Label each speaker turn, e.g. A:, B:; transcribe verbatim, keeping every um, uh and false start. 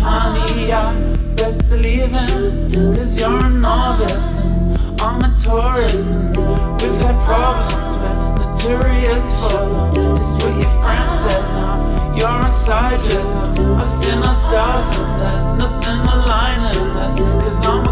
A: honey, I best believe it. Cause you're a novice and I'm a tourist, and we've had problems, we're notorious for them. It's what your friend said, now you're inside with them. I've seen our stars and there's nothing aligning us, cause I'm a